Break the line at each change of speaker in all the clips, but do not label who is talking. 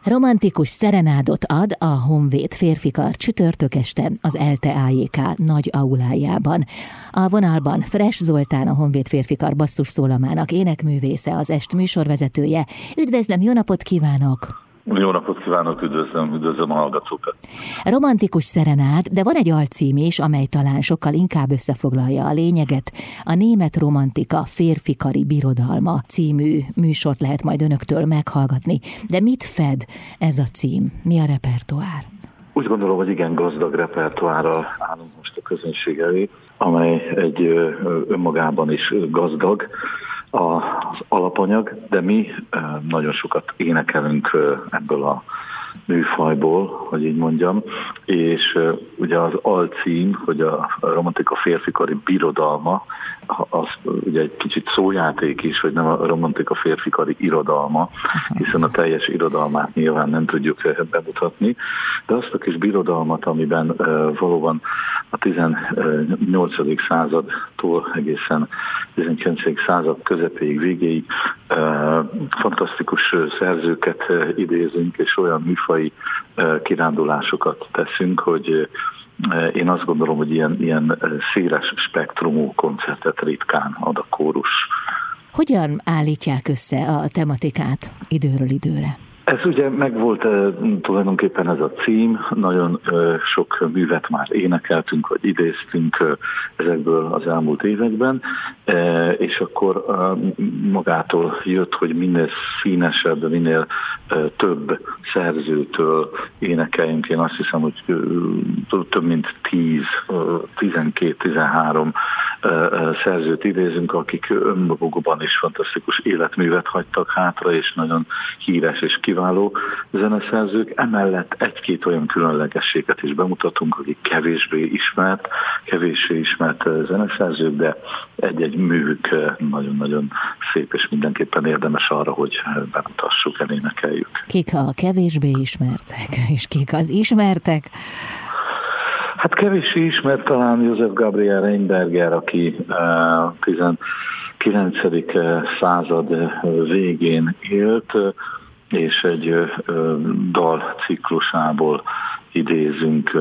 Romantikus szerenádot ad a Honvéd férfikar csütörtök este az ELTE AJK nagy aulájában. A vonalban Fresh Zoltán, a Honvéd férfikar basszusszólamának énekművésze, az est műsorvezetője. Üdvözlöm, jó napot kívánok!
Jó napot kívánok, üdvözlöm a hallgatókat!
Romantikus szerenád, de van egy alcím is, amely talán sokkal inkább összefoglalja a lényeget. A Német Romantika férfikari birodalma című műsort lehet majd önöktől meghallgatni. De mit fed ez a cím? Mi a repertoár?
Úgy gondolom, hogy igen gazdag repertoárral állunk most a közönség elé, amely egy önmagában is gazdag az alapanyag, de mi nagyon sokat énekelünk ebből a műfajból, hogy így mondjam, és ugye az alcím, hogy a romantika férfikari birodalma, az ugye egy kicsit szójáték is, hogy nem a romantika férfikari irodalma, hiszen a teljes irodalmát nyilván nem tudjuk bemutatni, de azt a kis birodalmat, amiben valóban a 18. századtól egészen 19. század közepéig, végéig fantasztikus szerzőket idézünk, és olyan műfai kirándulásokat teszünk, hogy én azt gondolom, hogy ilyen széles spektrumú koncertet ritkán ad a kórus.
Hogyan állítják össze a tematikát időről időre?
Ez ugye megvolt tulajdonképpen ez a cím, nagyon sok művet már énekeltünk, vagy idéztünk ezekből az elmúlt években, és akkor magától jött, hogy minél színesebb, minél több szerzőtől énekeljünk. Én azt hiszem, hogy több mint 12-13 szerzőt idézünk, akik önmagukban is fantasztikus életművet hagytak hátra, és nagyon híres és kiváló zeneszerzők. Emellett egy-két olyan különlegességet is bemutatunk, akik kevéssé ismert zeneszerzők, de egy-egy művük nagyon-nagyon szép, és mindenképpen érdemes arra, hogy bemutassuk, elénekeljük.
Kik a kevésbé ismertek, és kik az ismertek?
Hát kevéssé ismert talán Joseph Gabriel Reinberger, aki 19. század végén élt, és egy dal ciklusából idézünk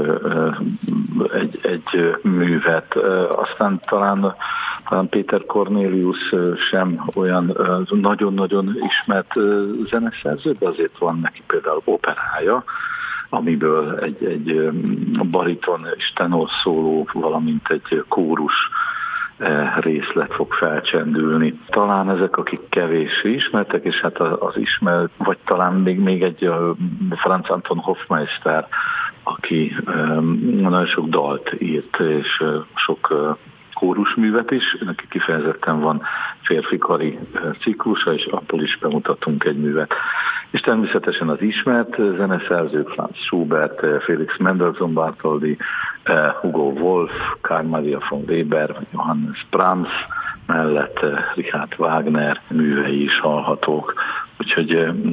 egy művet. Aztán talán Péter Cornelius sem olyan nagyon-nagyon ismert zeneszerző, de azért van neki például operája, amiből egy bariton és tenor szóló, valamint egy kórus részlet fog felcsendülni. Talán ezek, akik kevéssé ismertek, és hát az ismert, vagy talán még egy Franz Anton Hofmeister, aki nagyon sok dalt írt, és sok kórusművet is, neki kifejezetten van férfikari ciklusa, és abból is bemutatunk egy művet. És természetesen az ismert zeneszerzők, Franz Schubert, Felix Mendelssohn Bartholdy, Hugo Wolf, Karl Maria von Weber, Johannes Brahms, mellett Richard Wagner művei is hallhatók. Úgyhogy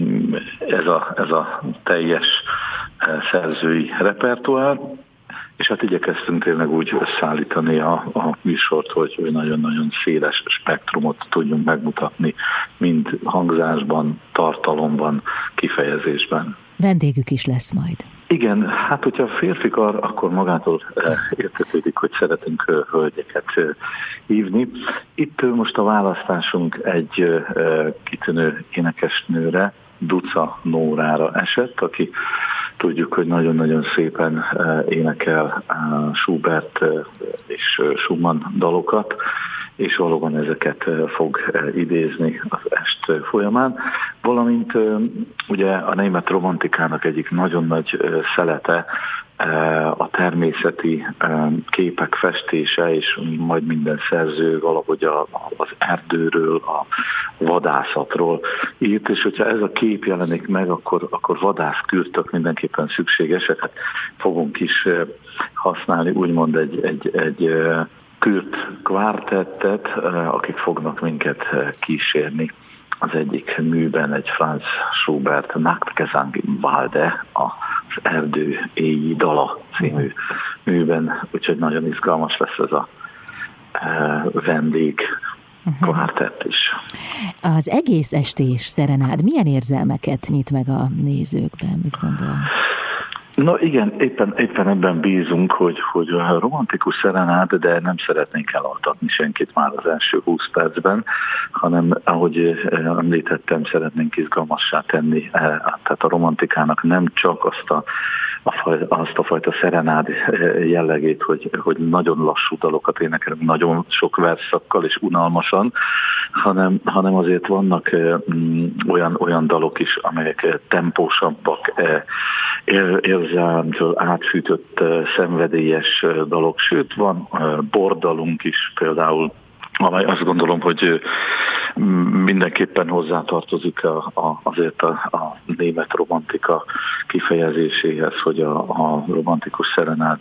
ez a teljes szerzői repertoár, és hát igyekeztünk tényleg úgy összeállítani a műsort, hogy nagyon-nagyon széles spektrumot tudjunk megmutatni, mind hangzásban, tartalomban, kifejezésben.
Vendégük is lesz majd.
Igen, hát hogyha férfikar, akkor magától értetődik, hogy szeretünk hölgyeket hívni. Itt most a választásunk egy kitűnő énekesnőre, Duca Nórára esett, aki tudjuk, hogy nagyon-nagyon szépen énekel Schubert és Schumann dalokat, és valóban ezeket fog idézni az est folyamán. Valamint ugye a német romantikának egyik nagyon nagy szelete a természeti képek festése, és majd minden szerző valahogy az erdőről, a vadászatról írt, és hogyha ez a kép jelenik meg, akkor vadászkürtök mindenképpen szükségesek. Hát fogunk is használni úgymond egy kürt kvártettet, akik fognak minket kísérni. Az egyik műben egy Franz Schubert Nachtgesang im Walde, az Erdő éji dala című műben, úgyhogy nagyon izgalmas lesz ez a vendég kvártett is.
Az egész estés szerenád milyen érzelmeket nyit meg a nézőkben, mit gondol?
Na igen, éppen ebben bízunk, hogy a romantikus szerenád, de nem szeretnénk elaltatni senkit már az első 20 percben, hanem ahogy említettem, szeretnénk izgalmassá tenni. Tehát a romantikának nem csak azt a fajta szerenád jellegét, hogy nagyon lassú dalokat énekelünk, nagyon sok versszakkal és unalmasan, hanem azért vannak olyan dalok is, amelyek tempósabbak, érzelmtől átfűtött, szenvedélyes dalok, sőt van bordalunk is például, amely azt gondolom, hogy mindenképpen hozzátartozik azért a német romantika kifejezéséhez, hogy a romantikus szerenád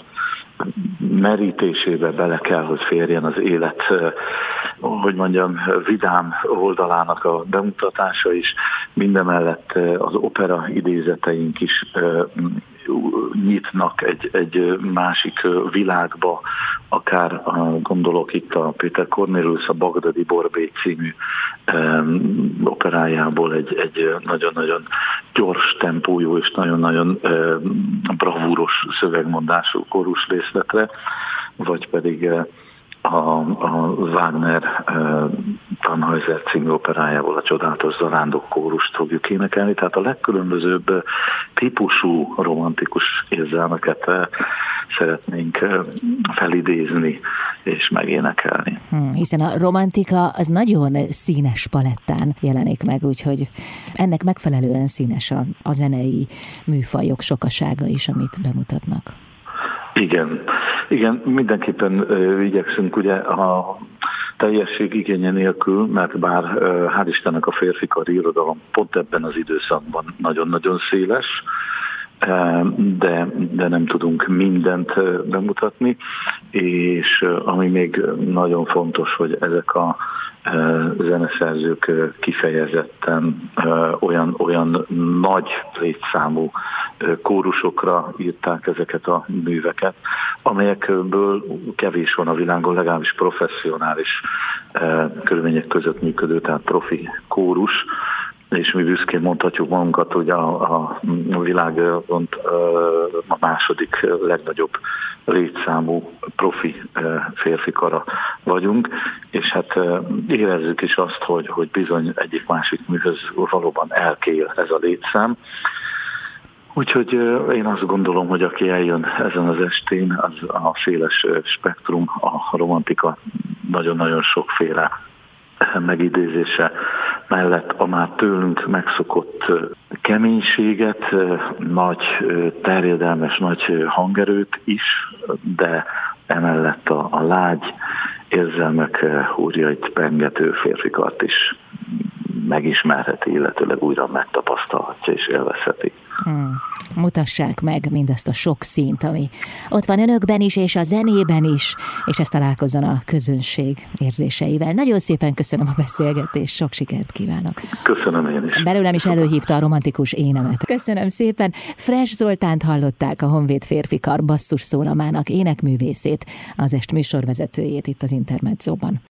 merítésébe bele kell, hogy férjen az élet, hogy mondjam, vidám oldalának a bemutatása is, mindemellett az opera idézeteink is nyitnak egy másik világba, akár gondolok itt a Péter Cornélius a Bagdadi Borbély című operájából egy nagyon-nagyon gyors tempójú és nagyon-nagyon bravúros szövegmondású kórus részletre, vagy pedig a Wagner Tannhäuser című operájából a Csodálatos zarándok kórust fogjuk énekelni, tehát a legkülönbözőbb típusú romantikus érzelmeket szeretnénk felidézni és megénekelni.
Hiszen a romantika az nagyon színes palettán jelenik meg, úgyhogy ennek megfelelően színes a zenei műfajok sokasága is, amit bemutatnak. Igen, mindenképpen igyekszünk ugye a teljesség igénye nélkül, mert bár hál' Istennek a férfikari irodalom pont ebben az időszakban nagyon-nagyon széles, de nem tudunk mindent bemutatni, és ami még nagyon fontos, hogy ezek a zeneszerzők kifejezetten olyan nagy létszámú kórusokra írták ezeket a műveket, amelyekből kevés van a világon, legalábbis professzionális körülmények között működő, tehát profi kórus, és mi büszkén mondhatjuk magunkat, hogy a világon a második legnagyobb létszámú profi férfi kara vagyunk, és hát érezzük is azt, hogy bizony egyik-másik műhöz valóban elkél ez a létszám. Úgyhogy én azt gondolom, hogy aki eljön ezen az estén, az a széles spektrum, a romantika nagyon-nagyon sokféle megidézése mellett a már tőlünk megszokott keménységet, nagy terjedelmes, nagy hangerőt is, de emellett a lágy érzelmek húrjait pengető férfikart is megismerheti, illetőleg újra megtapasztalhatja és élvezheti. Mutassák meg mindazt a sok színt, ami ott van önökben is, és a zenében is, és ezt találkozzon a közönség érzéseivel. Nagyon szépen köszönöm a beszélgetést, sok sikert kívánok.
Köszönöm én is.
Belőlem is előhívta a romantikus énemet. Köszönöm szépen. Fresh Zoltánt hallották, a Honvéd Férfikar basszus szólamának énekművészét, az est műsorvezetőjét itt az Intermedzóban.